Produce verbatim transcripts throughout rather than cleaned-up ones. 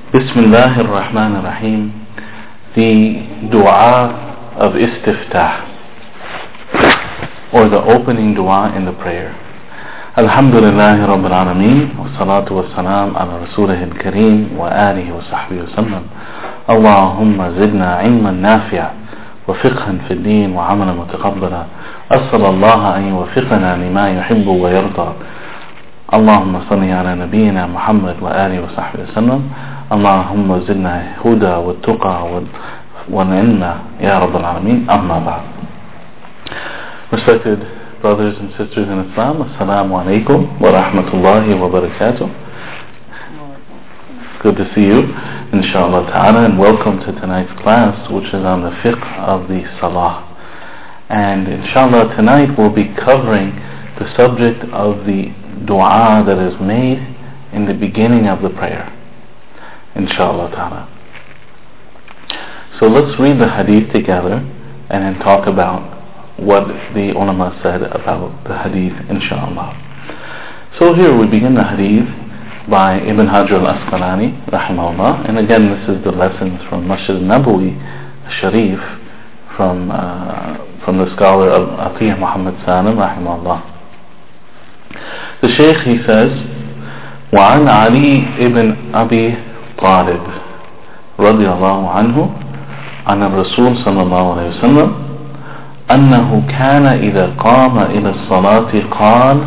Bismillah ar-Rahman ar-Rahim. The dua of istiftah, or the opening dua in the prayer. Alhamdulillahi Rabbil Alameen, wa salatu wa salam ala Rasulih al-Kareem wa alihi wa sahbihi wa sallam. Allahumma zidna ilman nafi'a wa fiqhan fi din wa amalan mutaqabbala. As'al Allah an yuwaffiqana lima yuhibbu wa yarda. Allahumma salli ala nabiyyina Muhammad wa alihi wa sahbihi wa sallam. Allahumma zidna huda wa tuqa wa ilma ya Rabbil Alameen. Amma ba'd. Respected brothers and sisters in Islam, Assalamu alaikum wa rahmatullahi wa barakatuh. Good to see you, inshallah ta'ala, and welcome to tonight's class, which is on the fiqh of the salah. And inshallah tonight we'll be covering the subject of the dua that is made in the beginning of the prayer, inshallah ta'ala. So let's read the hadith together and then talk about what the ulama said about the hadith, inshallah. So here we begin the hadith by Ibn Hajar al-Asqalani, rahimahullah, and again this is the lessons from Masjid al-Nabawi Sharif from uh, from the scholar of Atiyah Muhammad Salim, rahimahullah. The Shaykh, he says, وعن علي ابن أبي طالب رضي الله عنه عن الرسول صلى الله عليه وسلم أنه كان إذا قام إلى الصلاة قال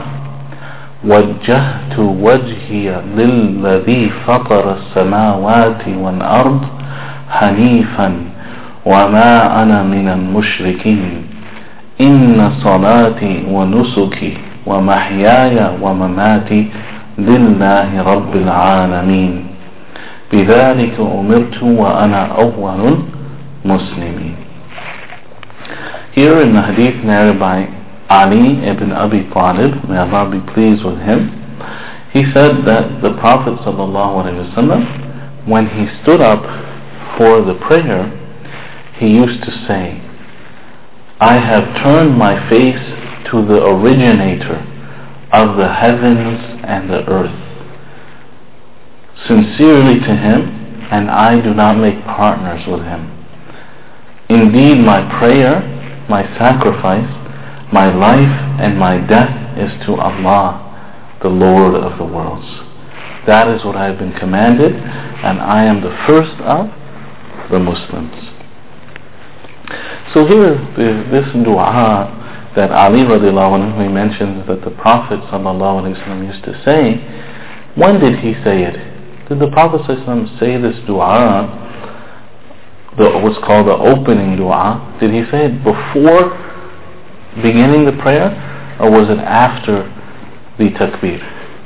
وجهت وجهي للذي فطر السماوات والأرض حنيفا وما أنا من المشركين إن صلاتي ونسكي ومحياي ومماتي لله رب العالمين بذلك أمرت وأنا أول مسلمين. Here in the hadith narrated by Ali ibn Abi Talib, may Allah be pleased with him, he said that the Prophet ﷺ, when he stood up for the prayer, he used to say, I have turned my face to the originator of the heavens and the earth, sincerely to him, and I do not make partners with him. Indeed, my prayer, my sacrifice, my life and my death is to Allah, the Lord of the worlds. That is what I have been commanded, and I am the first of the Muslims. So here, this dua that Ali radiallahu anhu, he mentions that the Prophet sallallahu alaihi wasallam used to say, when did he say it? Did the Prophet sallallahu alaihi wasallam say this dua, the, what's called the opening dua, did he say it before beginning the prayer, or was it after the takbir?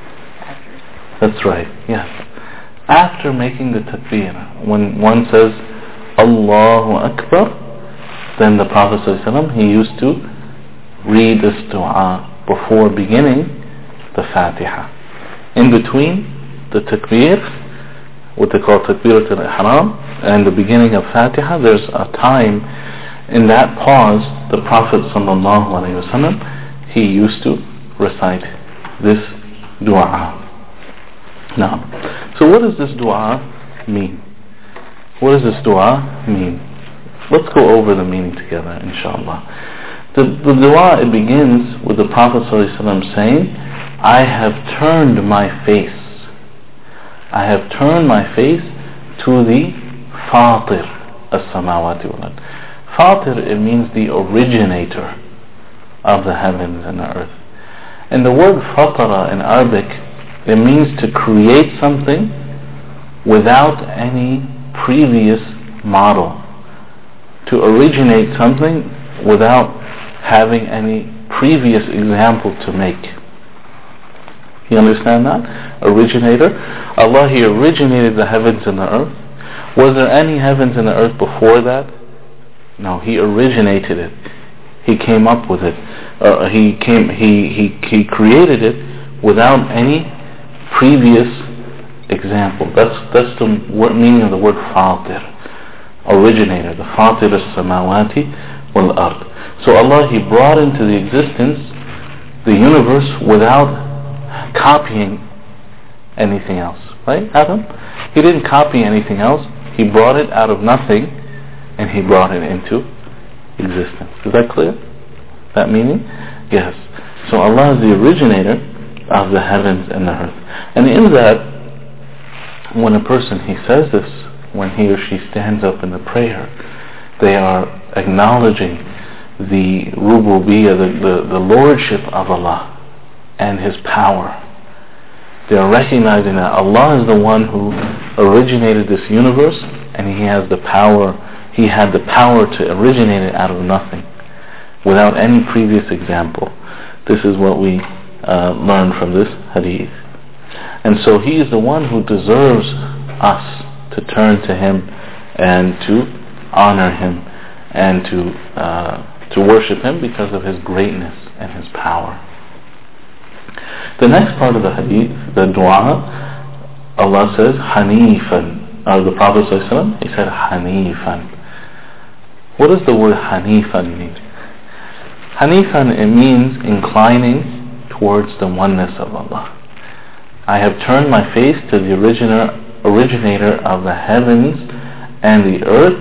That's right, yes. After making the takbir, when one says Allahu Akbar, then the Prophet ﷺ, he used to read this dua before beginning the Fatiha. In between the takbir, what they call takbirat al-ihram, and the beginning of Fatiha, there's a time. In that pause, the Prophet ﷺ, he used to recite this dua. Now, so what does this dua mean? What does this dua mean? Let's go over the meaning together, inshallah. The, the dua, it begins with the Prophet ﷺ saying, I have turned my face. I have turned my face to the Fatir as-samawati wal-ard. Fatir, it means the originator of the heavens and the earth. And the word fatara in Arabic, it means to create something without any previous model. To originate something without having any previous example to make. You understand that? Originator. Allah, He originated the heavens and the earth. Was there any heavens and the earth before that? No, He originated it. He came up with it. Uh, he came. He he he created it without any previous example. That's that's the word, meaning of the word Fatir, originator. The Fatir as-samawati wal-ard. So Allah, He brought into the existence the universe without copying anything else, right? Adam. He didn't copy anything else. He brought it out of nothing, and he brought it into existence. Is that clear? That meaning? Yes. So Allah is the originator of the heavens and the earth. And in that, when a person, he says this, when he or she stands up in the prayer, they are acknowledging the rububiyyah, the, the, the lordship of Allah and His power. They are recognizing that Allah is the one who originated this universe, and He has the power, He had the power to originate it out of nothing, without any previous example. This is what we uh, learn from this hadith. And so He is the one who deserves us to turn to Him and to honor Him and to uh, to worship Him because of His greatness and His power. The next part of the hadith, the dua, Allah says Hanifan, or the Prophet ﷺ, he said Hanifan. What does the word Hanifan mean? Hanifan, it means inclining towards the oneness of Allah. I have turned my face to the originator, originator of the heavens and the earth,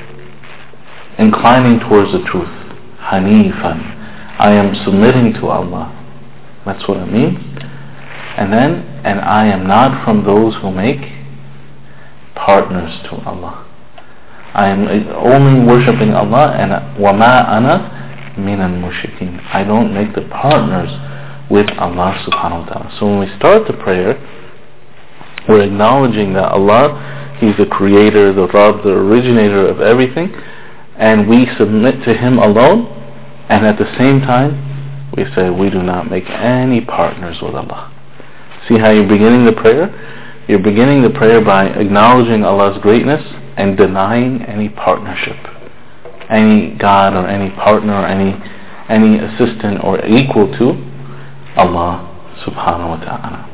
inclining towards the truth. Hanifan. I am submitting to Allah. That's what it means. And then, and I am not from those who make partners to Allah. I am only worshipping Allah, and وَمَا أَنَا مِنَ الْمُشْرِكِينَ. I don't make the partners with Allah subhanahu wa ta'ala. So when we start the prayer, we're acknowledging that Allah, He's the creator, the Rabb, the originator of everything, and we submit to Him alone, and at the same time we say we do not make any partners with Allah. See how you're beginning the prayer? You're beginning the prayer by acknowledging Allah's greatness and denying any partnership, any God or any partner or any any assistant or equal to Allah subhanahu wa ta'ala.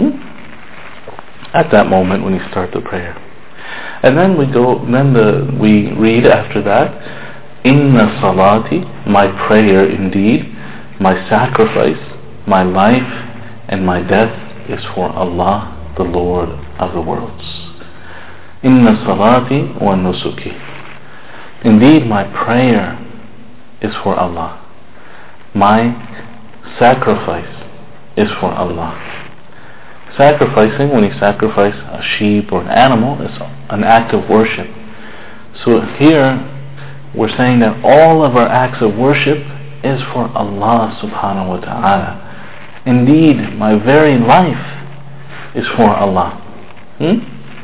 Hmm? At that moment when you start the prayer. And then we go, then the, we read after that, Inna salati, my prayer indeed, my sacrifice, my life, and my death is for Allah, the Lord of the worlds. Inna salati wa nusuki. Indeed, my prayer is for Allah. My sacrifice is for Allah. Sacrificing, when you sacrifice a sheep or an animal, is an act of worship. So here, we're saying that all of our acts of worship is for Allah subhanahu wa ta'ala. Indeed, my very life is for Allah. Hmm?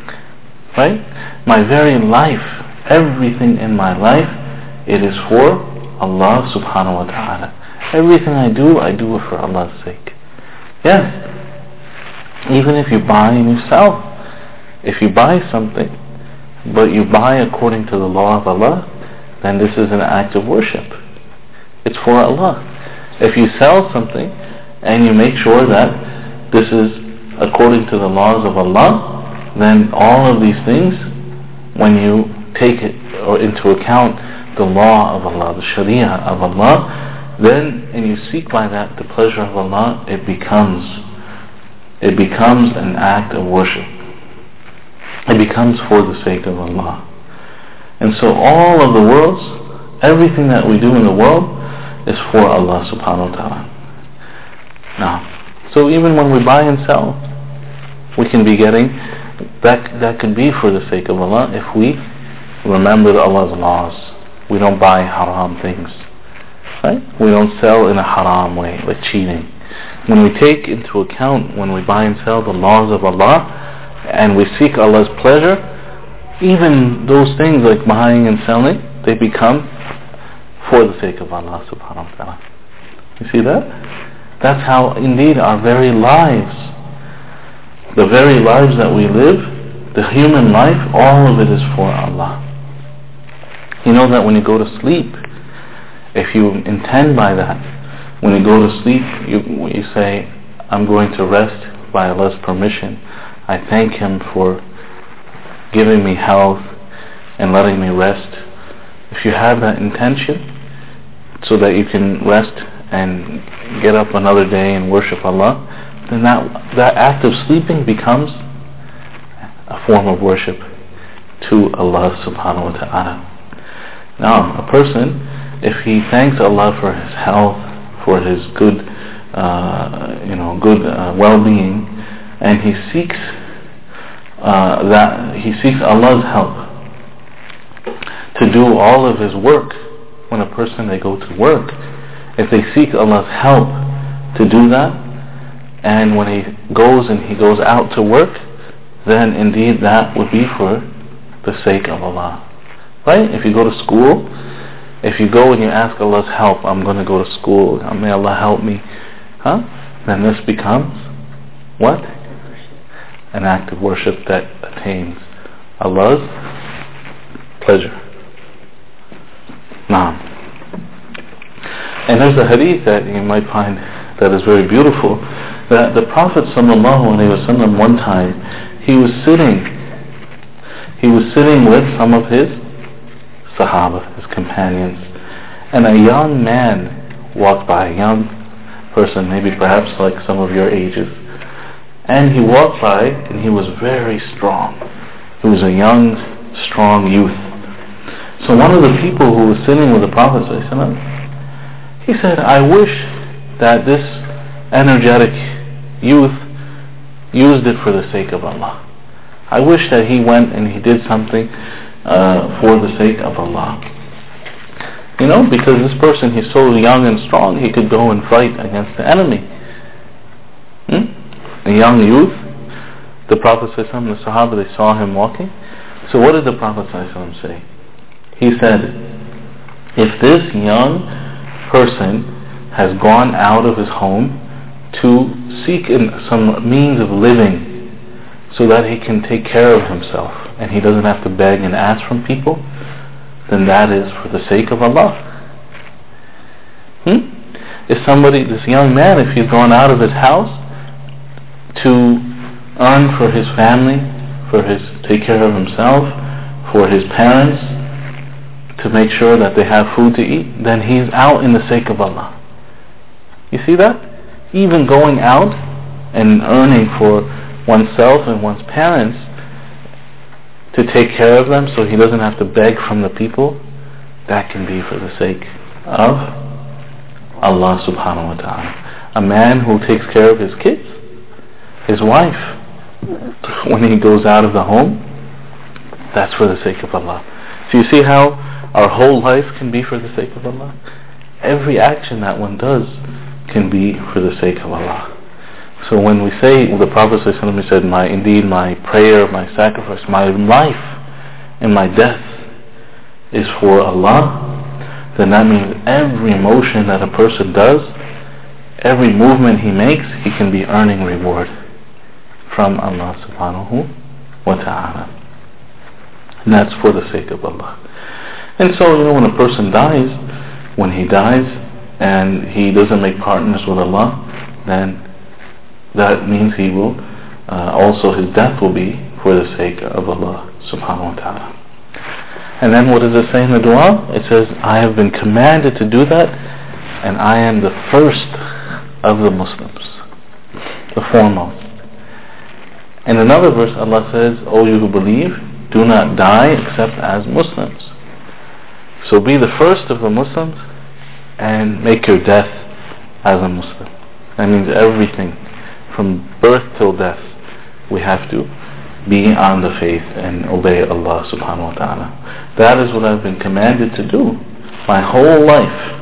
Right? My very life, everything in my life, it is for Allah subhanahu wa ta'ala. Everything I do, I do it for Allah's sake. Yes. Even if you buy and you sell. If you buy something, but you buy according to the law of Allah, then this is an act of worship. It's for Allah. If you sell something and you make sure that this is according to the laws of Allah, then all of these things, when you take it or into account the law of Allah, the Sharia of Allah, then and you seek by that the pleasure of Allah, it becomes it becomes an act of worship. It becomes for the sake of Allah. And so all of the worlds, everything that we do in the world is for Allah subhanahu wa ta'ala. Now, so even when we buy and sell, we can be getting, that that can be for the sake of Allah if we remember Allah's laws. We don't buy haram things. Right? We don't sell in a haram way, like cheating. When we take into account, when we buy and sell the laws of Allah, and we seek Allah's pleasure, even those things like buying and selling, they become for the sake of Allah subhanahu wa ta'ala. You see that? That's how indeed our very lives, the very lives that we live, the human life, all of it is for Allah. You know that when you go to sleep, if you intend by that, when you go to sleep, you, you say, I'm going to rest by Allah's permission. I thank Him for giving me health and letting me rest. If you have that intention, so that you can rest and get up another day and worship Allah, then that, that act of sleeping becomes a form of worship to Allah subhanahu wa ta'ala. Now, a person, if he thanks Allah for his health, for his good, uh, you know, good uh, well-being, and he seeks uh, that he seeks Allah's help to do all of his work. When a person they go to work, if they seek Allah's help to do that, and when he goes and he goes out to work, then indeed that would be for the sake of Allah. Right? If you go to school, if you go and you ask Allah's help, I'm going to go to school, may Allah help me, huh? Then this becomes what? An act of worship that attains Allah's pleasure. Now, and there's a hadith that you might find that is very beautiful, that the Prophet sallallahu alaihi wasallam one time, he was sitting, he was sitting with some of his Sahaba, his companions, and a young man walked by, a young person, maybe perhaps like some of your ages, and he walked by and he was very strong. He was a young, strong youth. So one of the people who was sitting with the Prophet ﷺ, he said, I wish that this energetic youth used it for the sake of Allah. I wish that he went and he did something uh, for the sake of Allah. You know, because this person, he's so young and strong, he could go and fight against the enemy. Hmm? A young youth, the Prophet ﷺ, the Sahaba, they saw him walking. So what did the Prophet ﷺ say? He said, if this young person has gone out of his home to seek in some means of living so that he can take care of himself and he doesn't have to beg and ask from people, then that is for the sake of Allah. Hmm? If somebody, this young man, if he's gone out of his house to earn for his family, for his take care of himself, for his parents, to make sure that they have food to eat, then he's out in the sake of Allah. You see that? Even going out and earning for oneself and one's parents to take care of them so he doesn't have to beg from the people, that can be for the sake of Allah subhanahu wa ta'ala. A man who takes care of his kids, his wife, when he goes out of the home, that's for the sake of Allah. So you see how our whole life can be for the sake of Allah? Every action that one does can be for the sake of Allah. So when we say, well, the Prophet ﷺ said, my, indeed my prayer, my sacrifice, my life and my death is for Allah, then that means every motion that a person does, every movement he makes, he can be earning reward from Allah subhanahu wa ta'ala. And that's for the sake of Allah. And so, you know, when a person dies, when he dies and he doesn't make partners with Allah, then that means he will, uh, also his death will be for the sake of Allah subhanahu wa ta'ala. And then what does it say in the dua? It says, I have been commanded to do that, and I am the first of the Muslims, the foremost. In another verse, Allah says, O you who believe, do not die except as Muslims. So be the first of the Muslims and make your death as a Muslim. That means everything from birth till death we have to be on the faith and obey Allah subhanahu wa ta'ala. That is what I've been commanded to do my whole life.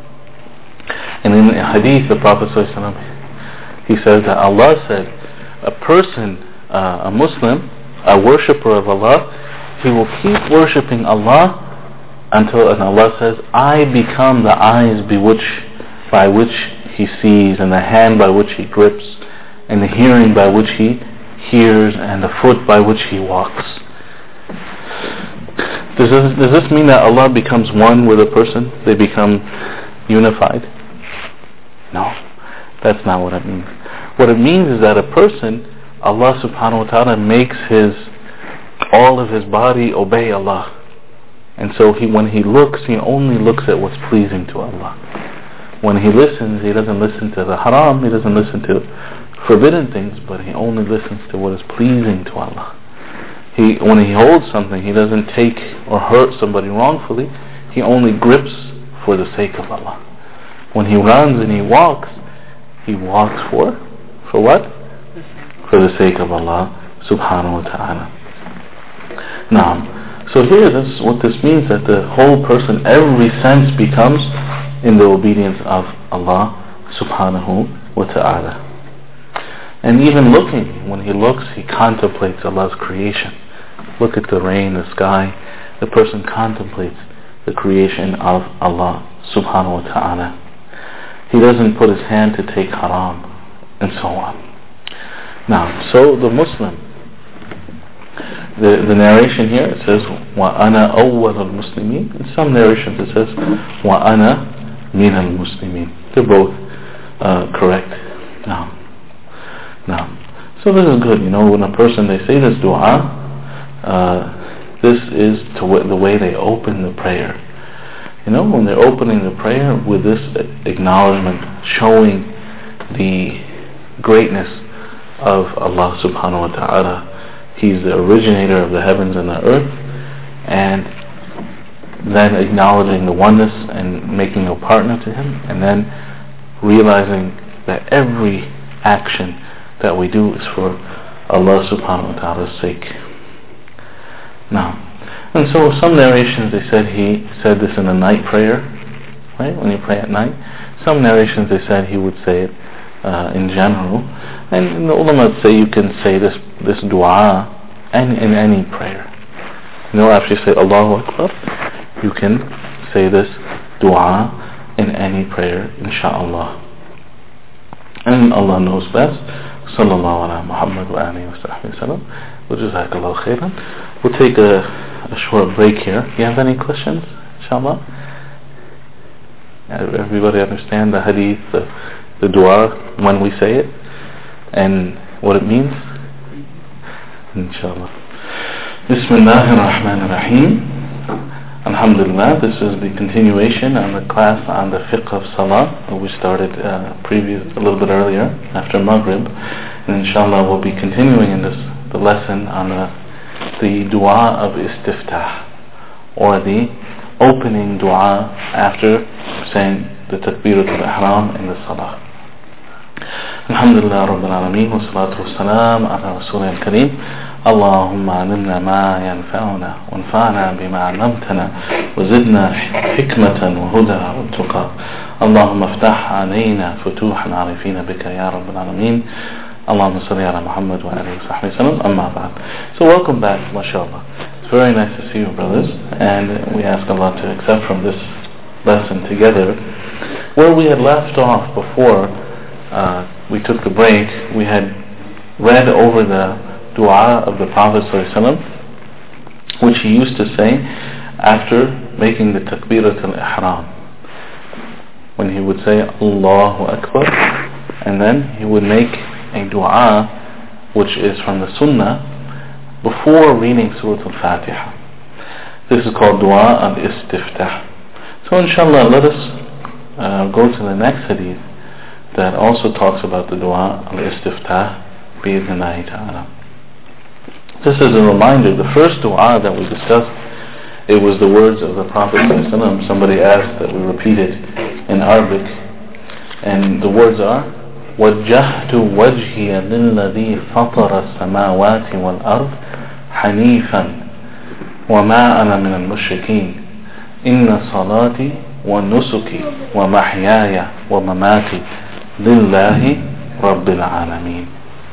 And in the hadith, the Prophet ﷺ, he says that Allah said, a person, uh, a Muslim, a worshipper of Allah, he will keep worshipping Allah until, and Allah says, I become the eyes by which, by which he sees, and the hand by which he grips, and the hearing by which he hears, and the foot by which he walks. Does this, does this mean that Allah becomes one with a person? They become unified? No, that's not what it means. What it means is that a person, Allah subhanahu wa ta'ala makes his, all of his body obey Allah. And so he, when he looks, he only looks at what's pleasing to Allah. When he listens, he doesn't listen to the haram, he doesn't listen to forbidden things, but he only listens to what is pleasing to Allah. He, when he holds something, he doesn't take or hurt somebody wrongfully. He only grips for the sake of Allah. When he runs and he walks, he walks for, for what? For the sake of Allah subhanahu wa ta'ala. Now, so here this, what this means, that the whole person, every sense becomes in the obedience of Allah subhanahu wa ta'ala. And even looking, when he looks, he contemplates Allah's creation. Look at the rain, the sky. The person contemplates the creation of Allah subhanahu wa ta'ala. He doesn't put his hand to take haram, and so on. Now, so the Muslim, the, the narration here, it says, وَأَنَا أَوَّلُ الْمُسْلِمِينَ. In some narrations it says, وَأَنَا مِنَ الْمُسْلِمِينَ. They're both uh, correct. Now, now, so this is good. You know, when a person, they say this dua, uh, this is to w- the way they open the prayer. You know, when they're opening the prayer with this acknowledgement, showing the greatness of Allah subhanahu wa ta'ala. He's the originator of the heavens and the earth, and then acknowledging the oneness and making no partner to Him, and then realizing that every action that we do is for Allah subhanahu wa ta'ala's sake. Now, and so some narrations they said he said this in a night prayer, right, when you pray at night. Some narrations they said he would say it uh, in general. And the ulama say you can say this this dua and in any prayer. You know, after you say Allahu Akbar, you can say this dua in any prayer, insha'Allah. And Allah knows best. Sallallahu ala Muhammad wa alihi wa sahbihi wa sallam. Wa jazakallahu khairan. We'll take a, a short break here. You have any questions, inshallah? Everybody understand the hadith, the, the dua when we say it, and what it means? Inshallah. Bismillahir Rahmanir Rahim. Alhamdulillah, this is the continuation on the class on the fiqh of salah that we started uh, previous a little bit earlier after Maghrib, and inshallah we'll be continuing in this the lesson on the the dua of istiftah, or the opening dua after saying the takbiratul ihram in the salah. Alhamdulillah Rabbil Alameen, wa salatu wa salam ala Rasulil Kareem. اللهم علمنا ما ينفعنا وانفعنا بما علمتنا وزدنا حكمة وهدى واتقى اللهم افتح علينا فتوح العارفين بك يا رب العالمين اللهم صل على محمد وآله وصحبه وسلم أما بعد. So welcome back, mashallah. It's very nice to see you, brothers, and we ask Allah to accept from this lesson together. Where we had left off before uh, we took the break, we had read over the dua of the Prophet ﷺ, which he used to say after making the takbirat al-ihram. When he would say Allahu Akbar, and then he would make a dua which is from the Sunnah before reading Surah Al-Fatiha. This is called dua al-istiftah. So inshallah, let us uh, go to the next hadith that also talks about the dua al-istiftah bi-idhnillahi ta'ala. Just as a reminder, the first dua that we discussed, it was the words of the Prophet ﷺ. Somebody asked that we repeat it in Arabic, and the words are وَجَّهْتُ وَجْهِيَ لِلَّذِي فَطَرَ السَّمَاوَاتِ وَالْأَرْضِ حَنِيفًا وَمَا أَنَا مِنَ الْمُشْرِكِينَ إِنَّ صَلَاتِي وَنُسُكِي وَمَحْيَايَ وَمَمَاتِي لِلَّهِ رَبِّ الْعَالَمِينَ.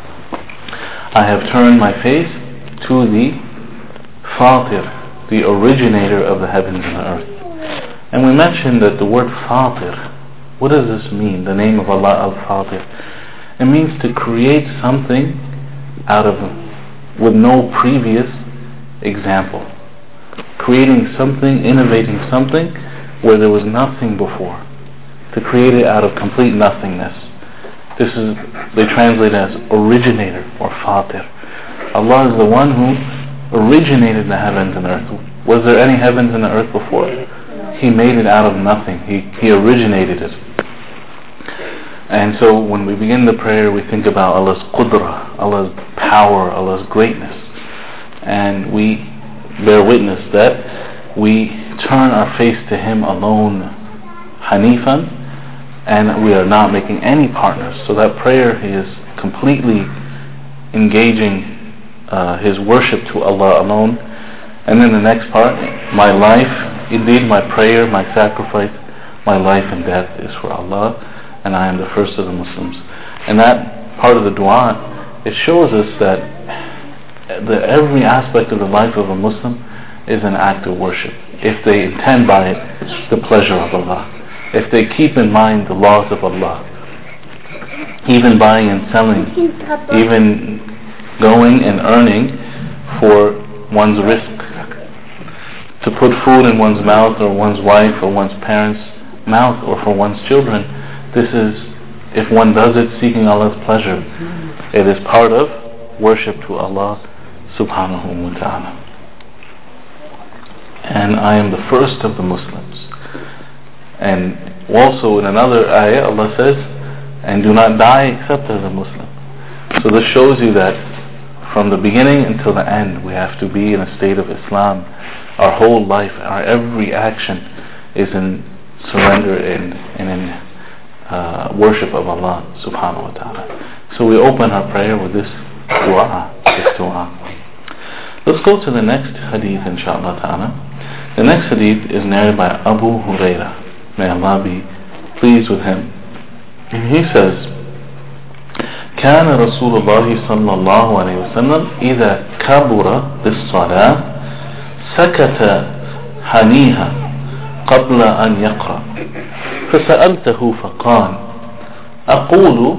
I have turned my face to the Fatir, the originator of the heavens and the earth. And we mentioned that the word Fatir, what does this mean? The name of Allah al-Fatir. It means to create something out of with no previous example. Creating something, innovating something where there was nothing before. To create it out of complete nothingness. This is, they translate it as originator or Fatir. Allah is the one who originated the heavens and earth. Was there any heavens and the earth before? He made it out of nothing. He, he originated it. And so when we begin the prayer, we think about Allah's qudra, Allah's power, Allah's greatness. and we bear witness that we turn our face to Him alone, Hanifan, and we are not making any partners. So that prayer, he is completely engaging uh, his worship to Allah alone. And then the next part, my life, indeed my prayer, my sacrifice, my life and death is for Allah, and I am the first of the Muslims. And that part of the dua, it shows us that the, every aspect of the life of a Muslim is an act of worship, if they intend by it the pleasure of Allah, if they keep in mind the laws of Allah, even buying and selling, even going and earning for one's risk, to put food in one's mouth or one's wife or one's parents' mouth or for one's children. This is, if one does it seeking Allah's pleasure, it is part of worship to Allah subhanahu wa ta'ala. And I am the first of the Muslims. And also in another ayah Allah says, and do not die except as a Muslim. So this shows you that from the beginning until the end we have to be in a state of Islam. Our whole life, our every action is in surrender and, and in uh, worship of Allah subhanahu wa ta'ala. So we open our prayer with this dua, this dua. Let's go to the next hadith inshaAllah ta'ala. The next hadith is narrated by Abu Hurairah. May Allah be pleased with him. And he says, كان رسول الله صلى الله عليه وسلم إذا كبر بالصلاة سكت حنيها قبل أن يقرأ فسألته فقال أقول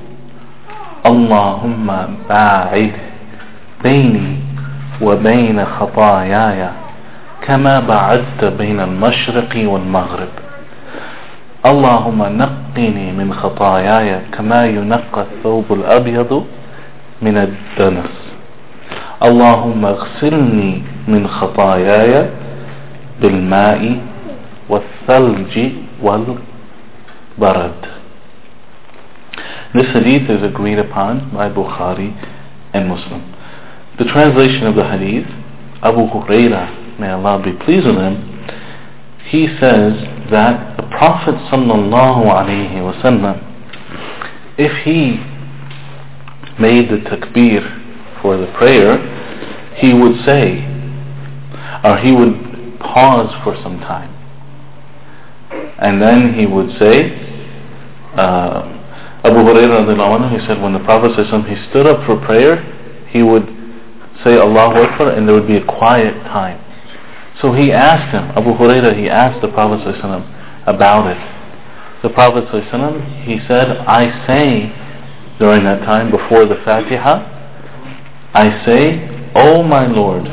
اللهم باعد بيني وبين خطاياي كما بعدت بين المشرق والمغرب اللهم نقني من خطاياي كما ينقى الثوب الأبيض من الدنس اللهم اغسلني من خطاياي بالماء والثلج والبرد. This hadith is agreed upon by Bukhari and Muslim. The translation of the hadith, Abu Hurairah, may Allah be pleased with him, he says that the Prophet sallallahu alaihi wasallam, if he made the takbir for the prayer, he would say, or he would pause for some time, and then he would say, uh, Abu Hurairah radiallahu anhu, he said when the Prophet sallallahu alaihi wasallam, he stood up for prayer, he would say Allahu Akbar, and there would be a quiet time. So he asked him, Abu Hurairah, he asked the Prophet ﷺ about it. The Prophet ﷺ, he said, I say during that time before the Fatiha, I say, O my Lord,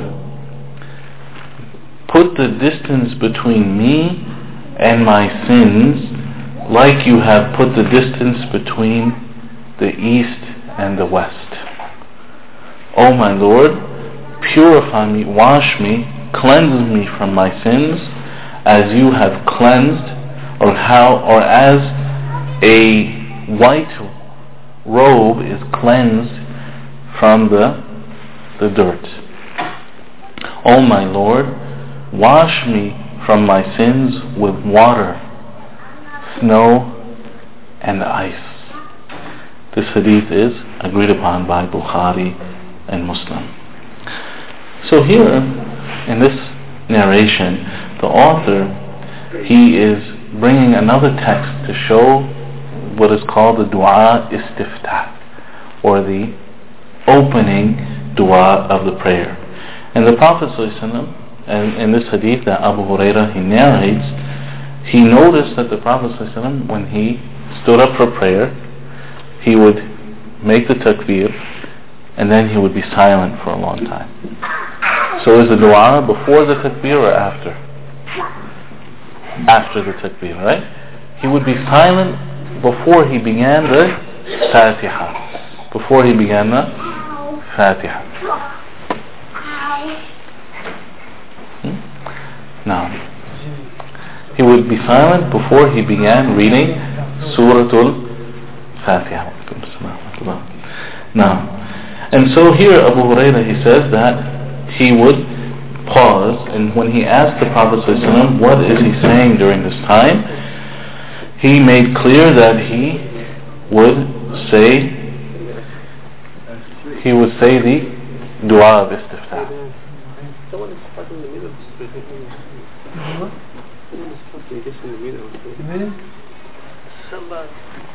put the distance between me and my sins like you have put the distance between the east and the west. O my Lord, purify me, wash me, cleanse me from my sins as you have cleansed, or how, or as a white robe is cleansed from the the dirt. O my Lord, wash me from my sins with water, snow, and ice. This hadith is agreed upon by Bukhari and Muslim. So here, in this narration, the author, he is bringing another text to show what is called the dua istiftah, or the opening dua of the prayer. And the Prophet ﷺ, and in this hadith that Abu Hurairah he narrates, he noticed that the Prophet ﷺ, when he stood up for prayer, he would make the takbir, and then he would be silent for a long time. So is the dua before the takbir or after? After the takbir, right? He would be silent before he began the Fatiha. Before he began the Fatiha. Hmm? Now, he would be silent before he began reading Suratul Fatiha. Now, and so here Abu Hurairah, he says that he would pause, and when he asked the Prophet ﷺ what is he saying during this time, he made clear that he would say he would say the dua of istiftah. Someone is stuck in the middle of the Someone is stuck in the middle of the middle? Somebody.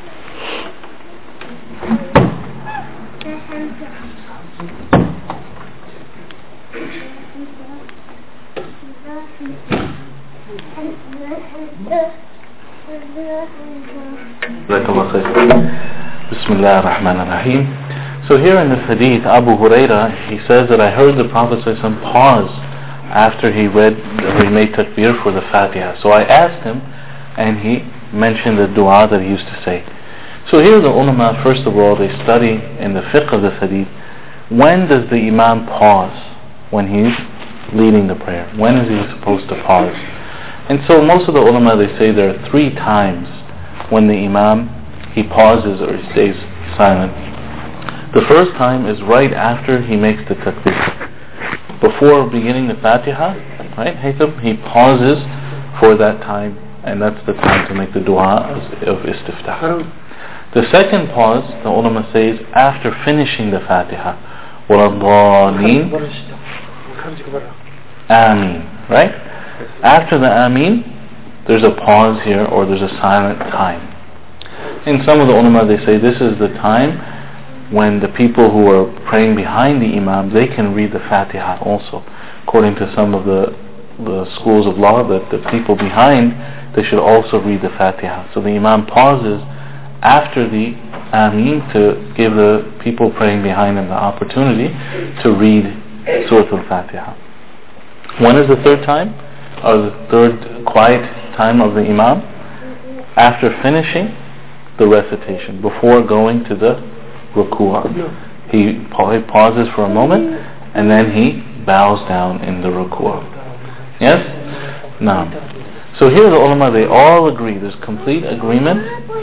Bismillah ar-Rahman ar-Rahim. So here in the hadith, Abu Huraira, he says that I heard the Prophet ﷺ pause after he read, or he made takbir for the Fatiha. So I asked him, and he mentioned the dua that he used to say. So here the ulama, first of all, they study in the fiqh of the hadith, when does the imam pause when he's leading the prayer? When is he supposed to pause? And so most of the ulama, they say there are three times when the imam, he pauses or he stays silent. The first time is right after he makes the takbir. Before beginning the Fatiha, right, Haytham, he pauses for that time, and that's the time to make the dua of istiftah. The second pause, the ulama says, after finishing the Fatiha. وَالضَّالِينَ Ameen, right? After the Ameen, there's a pause here, or there's a silent time. In some of the ulama, they say this is the time when the people who are praying behind the imam, they can read the Fatiha also. According to some of the, the schools of law, that the people behind, they should also read the Fatiha. So the imam pauses after the Ameen to give the people praying behind him the opportunity to read Surah Al-Fatiha. When is the third time, or the third quiet time of the imam? After finishing the recitation, before going to the ruku'ah. He pauses for a moment, and then he bows down in the ruku'ah. Yes? Now, so here the ulama, they all agree, there's complete agreement.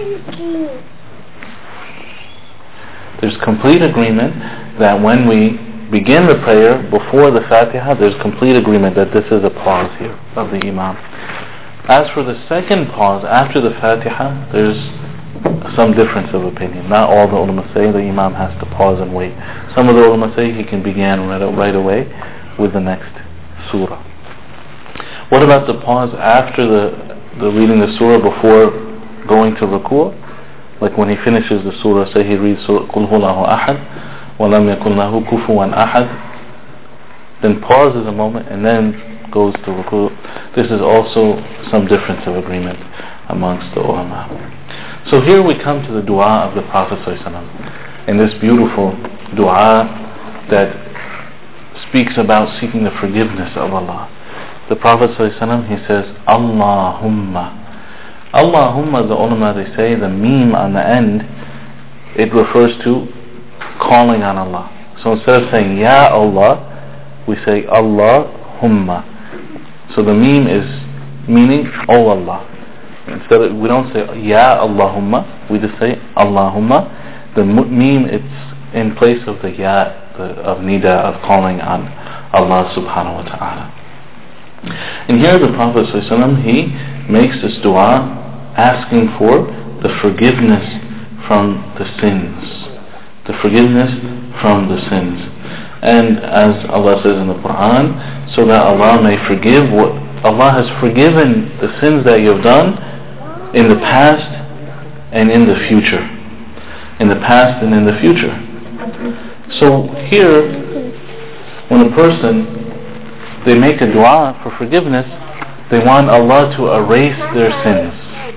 There's complete agreement that when we begin the prayer before the Fatiha, there's complete agreement that this is a pause here of the imam. As for the second pause after the Fatiha, there's some difference of opinion. Not all the ulama say the imam has to pause and wait. Some of the ulama say he can begin right, right away with the next surah. What about the pause after the, the reading the surah before going to ruku'? Like when he finishes the surah, say he reads Surah Qul Huwallahu Ahad wa lam yakun lahu kufuwan ahad, then pauses a moment and then goes to ruku'. This is also some difference of agreement amongst the ulama. So here we come to the dua of the Prophet ﷺ, in this beautiful dua that speaks about seeking the forgiveness of Allah. The Prophet ﷺ, he says, Allahumma. Allahumma, the ulama, they say, the meme on the end, it refers to calling on Allah. So instead of saying Ya Allah, we say Allahumma. So the meme is meaning, Oh Allah. Instead of, we don't say Ya Allahumma, we just say Allahumma. The meme, it's in place of the Ya, the, of nida, of calling on Allah subhanahu wa ta'ala. And here the Prophet ﷺ, he makes this dua asking for the forgiveness from the sins. The forgiveness from the sins. And as Allah says in the Quran, so that Allah may forgive what Allah has forgiven the sins that you have done in the past and in the future. In the past and in the future. So here, when a person, they make a dua for forgiveness, they want Allah to erase their sins.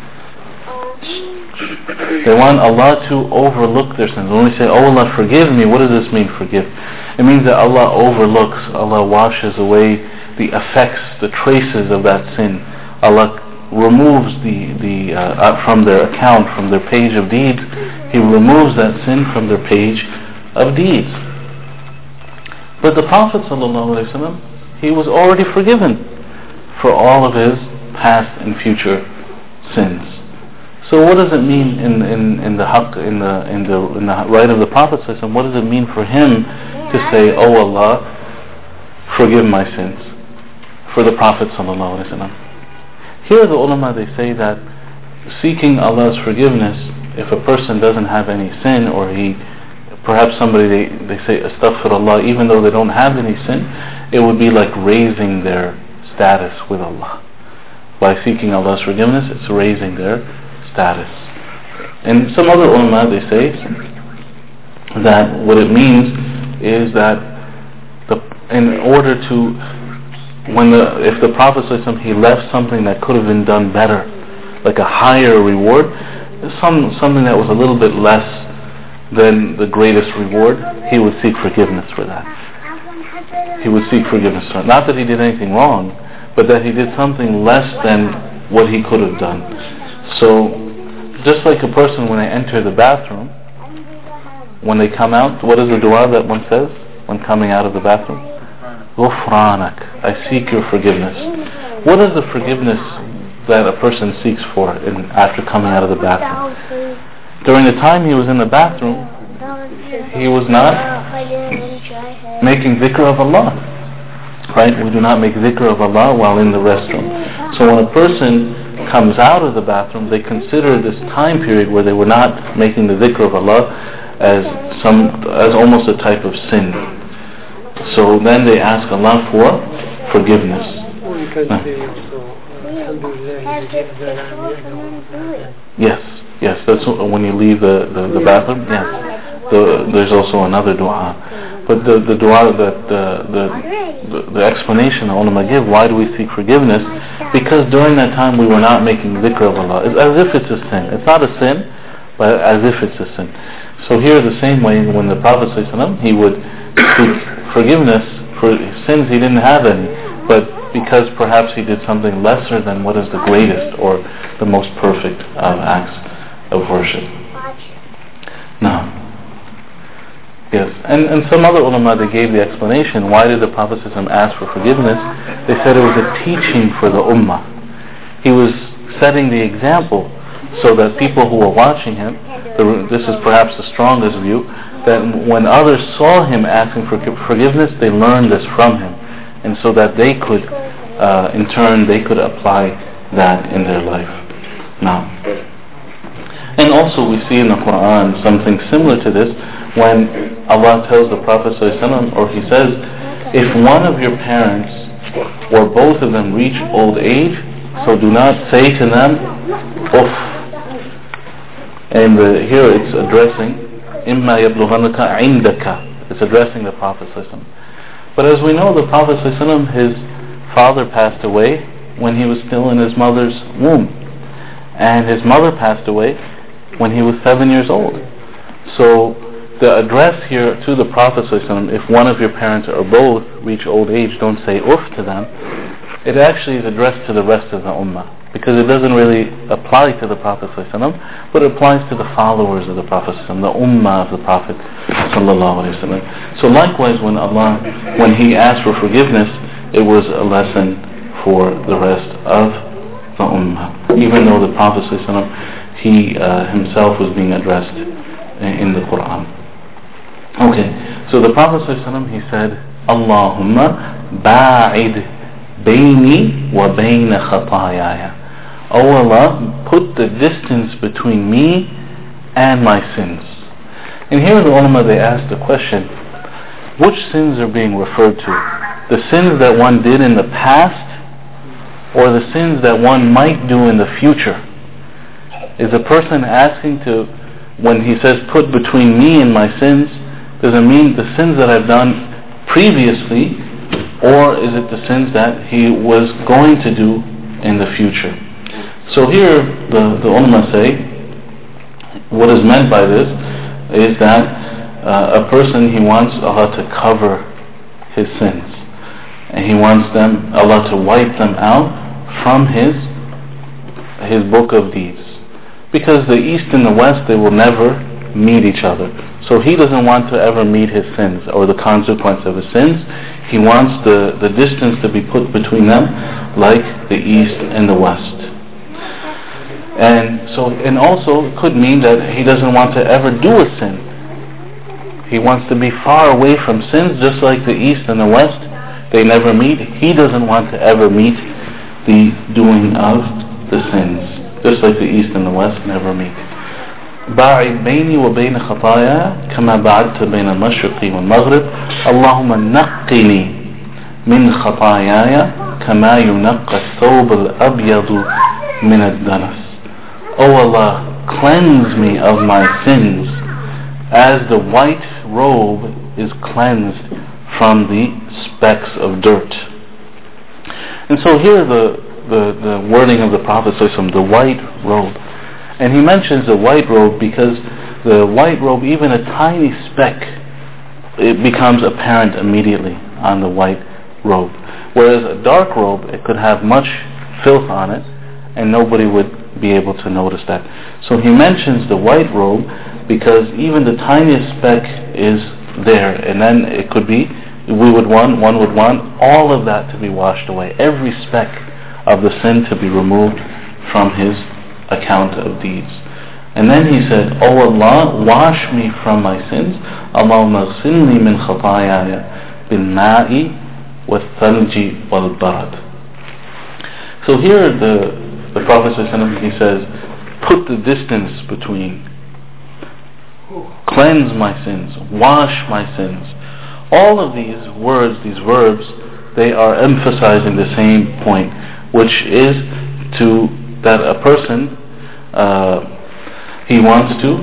They want Allah to overlook their sins. When we say, Oh Allah, forgive me, what does this mean, forgive? It means that Allah overlooks, Allah washes away the effects, the traces of that sin. Allah removes the, the uh, from their account, from their page of deeds. He removes that sin from their page of deeds. But the Prophet ﷺ, he was already forgiven for all of his past and future sins. So what does it mean in in in the haqq, in the in the in the right of the Prophet ﷺ? What does it mean for him to say, Oh Allah, forgive my sins, for the Prophet sallallahu alaihi wasallam. Here the ulama, they say that seeking Allah's forgiveness, if a person doesn't have any sin, or he, perhaps somebody, they, they say astaghfirullah, even though they don't have any sin, it would be like raising their status with Allah. By seeking Allah's forgiveness, it's raising their status. And some other ulama, they say that what it means is that the, in order to, when the, if the Prophet ﷺ, he left something that could have been done better, like a higher reward, some something that was a little bit less than the greatest reward, he would seek forgiveness for that. He would seek forgiveness for it. Not that he did anything wrong, but that he did something less than what he could have done. So, just like a person when they enter the bathroom, when they come out, what is the dua that one says when coming out of the bathroom? Ghufranak, I seek your forgiveness. What is the forgiveness that a person seeks for in, after coming out of the bathroom? During the time he was in the bathroom, he was not making dhikr of Allah. Right? We do not make dhikr of Allah while in the restroom. So when a person comes out of the bathroom, they consider this time period where they were not making the dhikr of Allah as some as almost a type of sin. So then they ask Allah for forgiveness. Uh. Yes, yes, that's when you leave the, the, the bathroom. Yes, the, there's also another dua. But the, the dua that the, the, the, the explanation the ulama give, why do we seek forgiveness? Because during that time we were not making dhikr of Allah. It's as if it's a sin. It's not a sin, but as if it's a sin. So here the same way, when the Prophet ﷺ, he would seek forgiveness for sins he didn't have any, but because perhaps he did something lesser than what is the greatest or the most perfect um, acts of worship. Now, yes, and, and some other ulama, they gave the explanation, why did the Prophet ﷺ ask for forgiveness? They said it was a teaching for the ummah. He was setting the example so that people who were watching him, the, this is perhaps the strongest view, that when others saw him asking for forgiveness, they learned this from him, and so that they could, uh, in turn, they could apply that in their life. Now, and also we see in the Quran something similar to this, when Allah tells the Prophet ﷺ, or He says, if one of your parents or both of them reach old age, so do not say to them, uff. And uh, here it's addressing إِمَّا يَبْلُغَنَّكَ عِنْدَكَ. It's addressing the Prophet ﷺ. But as we know, the Prophet ﷺ, his father passed away when he was still in his mother's womb. And his mother passed away when he was seven years old. So the address here to the Prophet ﷺ, if one of your parents or both reach old age, don't say uff to them. It actually is addressed to the rest of the ummah, because it doesn't really apply to the Prophet ﷺ, but it applies to the followers of the Prophet ﷺ, the ummah of the Prophet ﷺ. So likewise, when Allah, when He asked for forgiveness, it was a lesson for the rest of the ummah, even though the Prophet ﷺ, he uh, himself was being addressed in the Quran. Okay, so the Prophet ﷺ, he said, Allahumma ba'id bayni wa bayna khatayaya. Oh Allah, put the distance between me and my sins. And here the ulama, they ask the question, which sins are being referred to? The sins that one did in the past, or the sins that one might do in the future? Is a person asking to, when he says put between me and my sins, does it mean the sins that I've done previously, or is it the sins that he was going to do in the future? So here the, the ulama say, what is meant by this is that uh, a person, he wants Allah to cover his sins, and he wants them, Allah to wipe them out from his his book of deeds, because the East and the West, they will never meet each other. So he doesn't want to ever meet his sins or the consequence of his sins. He wants the, the distance to be put between them, like the East and the West. And so, and also it could mean that he doesn't want to ever do a sin. He wants to be far away from sins, just like the East and the West. they never meet. He doesn't want to ever meet the doing of the sins, just like the East and the West never meet. باعد بيني وبين خطايا كما بعدت بين المشرق والمغرب اللهم نقني من خطاياي كما ينقى الثوب الأبيض من الدنس. O Allah, cleanse me of my sins as the white robe is cleansed from the specks of dirt. And so here the, the, the wording of the Prophet ﷺ, the white robe. And he mentions the white robe because the white robe, even a tiny speck, it becomes apparent immediately on the white robe. Whereas a dark robe, it could have much filth on it and nobody would be able to notice that. So he mentions the white robe because even the tiniest speck is there, and then it could be, we would want, one would want all of that to be washed away, every speck of the sin to be removed from his account of deeds. And then he said, O Allah, wash me from my sins. Allahumma ghsilni min khatayaya bil ma'i wal thalji wal barad. So here the, the Prophet ﷺ, he says, put the distance between, cleanse my sins, wash my sins. All of these words, these verbs, they are emphasizing the same point, which is to that a person, uh, he wants to,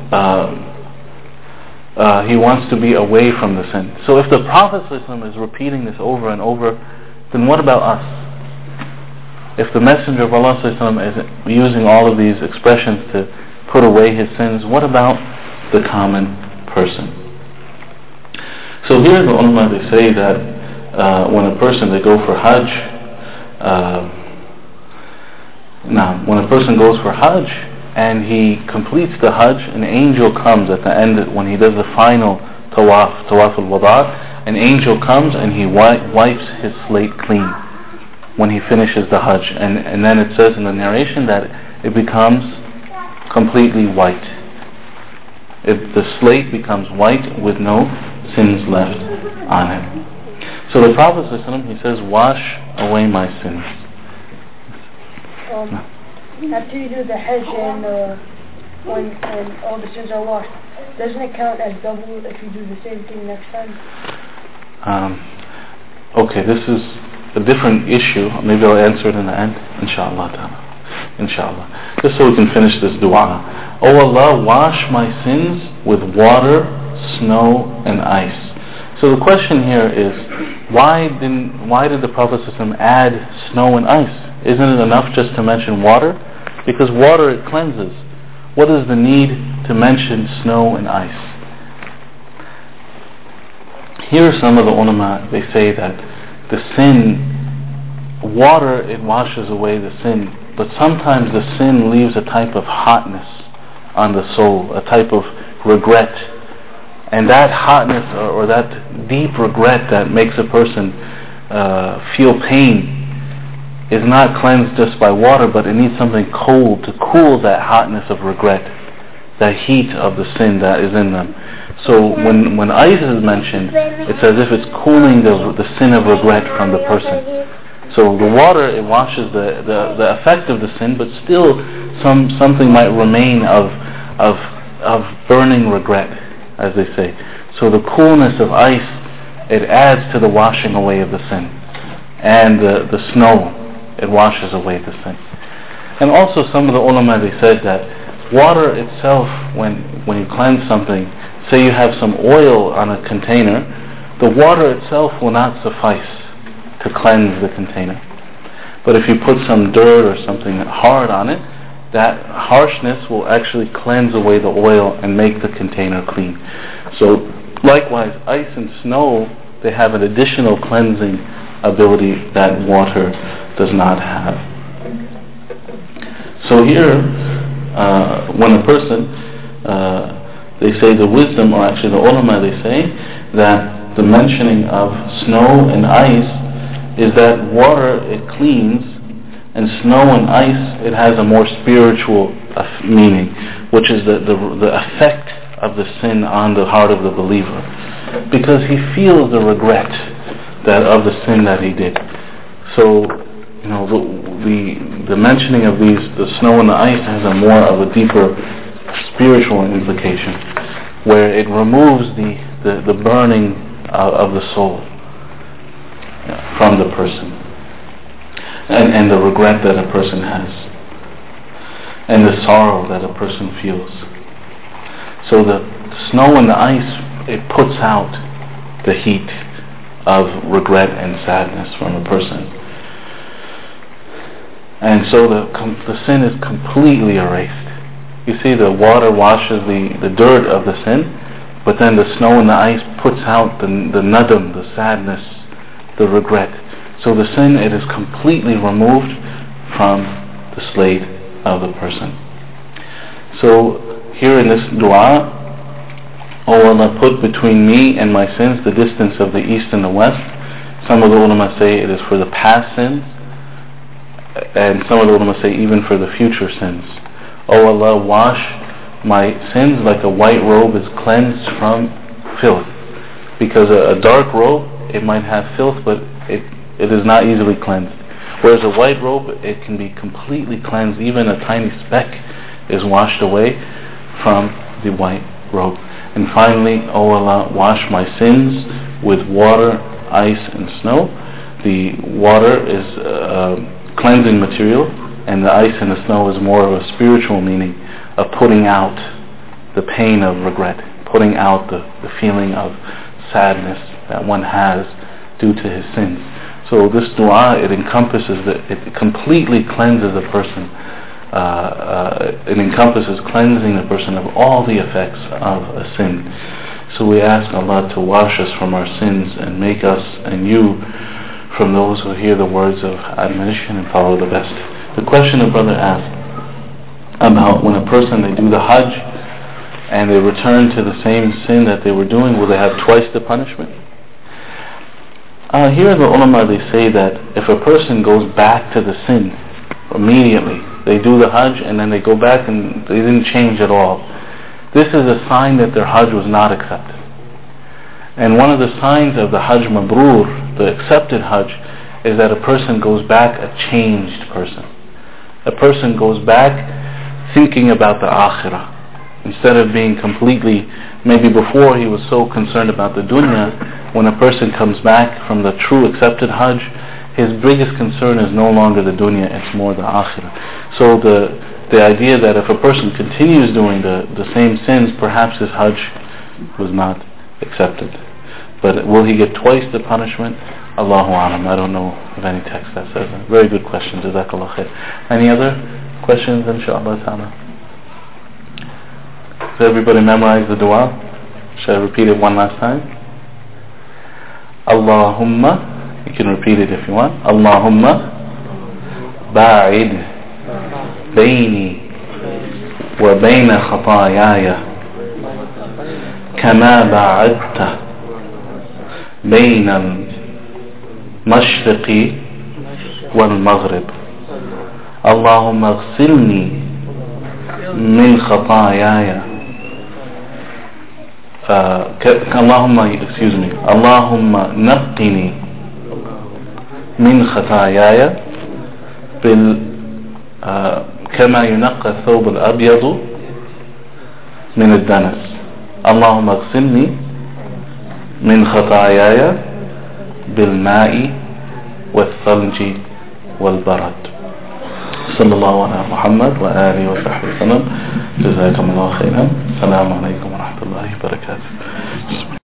uh, uh, he wants to be away from the sin. So if the Prophet ﷺ is repeating this over and over, then what about us? If the Messenger of Allah ﷺ is using all of these expressions to put away his sins, what about the common person? So here the ulama, they say that uh, when a person, they go for Hajj, uh, now when a person goes for Hajj and he completes the Hajj, an angel comes at the end, when he does the final tawaf, tawaf al-wada, an angel comes and he wi- wipes his slate clean when he finishes the Hajj, and, and then it says in the narration that it becomes completely white. It, the slate becomes white with no sins left on it. So the Prophet ﷺ, he says, wash away my sins. Um, after you do the Hajj and uh, when and all the sins are washed, doesn't it count as double if you do the same thing next time? Um, okay, this is a different issue. Maybe I'll answer it in the end, inshallah ta'ala. Inshallah. Just so we can finish this dua. O Allah, wash my sins with water, snow, and ice. So the question here is, why didn't why did the Prophet ﷺ add snow and ice? Isn't it enough just to mention water? Because water, it cleanses. What is the need to mention snow and ice? Here some of the ulama, they say that the sin, water, it washes away the sin, but sometimes the sin leaves a type of hotness on the soul, a type of regret. And that hotness or, or that deep regret that makes a person uh, feel pain is not cleansed just by water, but it needs something cold to cool that hotness of regret, that heat of the sin that is in them. So when, when ice is mentioned, it's as if it's cooling the, the sin of regret from the person. So the water, it washes the, the, the effect of the sin, but still some something might remain of of of burning regret, as they say. So the coolness of ice, it adds to the washing away of the sin. And the, the snow, it washes away the sin. And also some of the ulama, they said that water itself, when, when you cleanse something, say you have some oil on a container, the water itself will not suffice to cleanse the container. But if you put some dirt or something hard on it, that harshness will actually cleanse away the oil and make the container clean. So likewise, ice and snow, they have an additional cleansing ability that water does not have. So here, uh, when a person, uh, they say the wisdom, or actually the ulama, they say that the mentioning of snow and ice is that water, it cleans, and snow and ice, it has a more spiritual uh, meaning, which is the, the the effect of the sin on the heart of the believer, because he feels the regret that of the sin that he did. So, you know, the, the the mentioning of these, the snow and the ice, has a more of a deeper spiritual implication, where it removes the, the, the burning uh, of the soul from the person, and, and the regret that a person has, and the sorrow that a person feels. So the snow and the ice, it puts out the heat of regret and sadness from a person. And so the, com- the sin is completely erased. You see, the water washes the, the dirt of the sin, but then the snow and the ice puts out the, the nadam, the sadness, the regret. So the sin, it is completely removed from the slate of the person. So here in this dua, O Allah, put between me and my sins the distance of the east and the west. Some of the ulama say it is for the past sins, and some of the ulama say even for the future sins. O Allah, wash my sins like a white robe is cleansed from filth. Because a, a dark robe, it might have filth, but it, it is not easily cleansed. Whereas a white robe, it can be completely cleansed. Even a tiny speck is washed away from the white robe. And finally, O Allah, wash my sins with water, ice, and snow. The water is uh, cleansing material, and the ice and the snow is more of a spiritual meaning of putting out the pain of regret, putting out the, the feeling of sadness that one has due to his sins. So this dua, it encompasses, the, it completely cleanses a person. Uh, uh, it encompasses cleansing the person of all the effects of a sin. So we ask Allah to wash us from our sins and make us and you from those who hear the words of admonition and follow the best. The question a brother asked about when a person, they do the Hajj and they return to the same sin that they were doing, will they have twice the punishment? Uh, here the ulama, they say that if a person goes back to the sin immediately, they do the Hajj and then they go back and they didn't change at all, this is a sign that their Hajj was not accepted. And one of the signs of the Hajj Mabrur, the accepted Hajj, is that a person goes back a changed person. A person goes back thinking about the Akhirah. Instead of being completely, maybe before he was so concerned about the dunya, when a person comes back from the true accepted Hajj, his biggest concern is no longer the dunya, it's more the Akhirah. So the the idea that if a person continues doing the, the same sins, perhaps his Hajj was not accepted. But will he get twice the punishment? Allahu Alam. I don't know of any text that says that. Very good question. Jazakallah khair. Any other questions, inshaAllah ta'ala? Does everybody memorize the dua? Shall I repeat it one last time? Allahumma, you can repeat it if you want. Allahumma ba'id bayni wa bayna khatayaya kama ba'adta bayna al-mashriqi wal-maghrib. Allahumma اغسلني من خطاياي اللهم excuse me اللهم نقني من خطاياي بال كما ينقى الثوب الأبيض من الدنس. اللهم اغسلني من خطاياي بالماء والثلج والبرد. صلى الله على محمد وآله وصحبه وسلم. جزاكم الله خيرا. السلام عليكم ورحمة الله وبركاته.